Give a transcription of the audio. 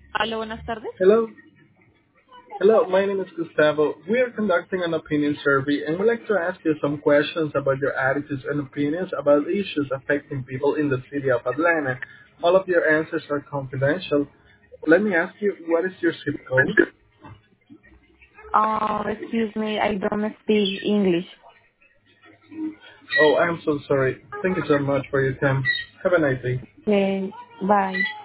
Aló, buenas tardes. Hello. Hello, my name is Gustavo. We are conducting an opinion survey and would like to ask you some questions about your attitudes and opinions about issues affecting people in the city of Atlanta. All of your answers are confidential. Let me ask you, what is your zip code? Excuse me, I don't speak English. Oh, I'm so sorry. Thank you so much for your time. Have a nice day. Okay, bye.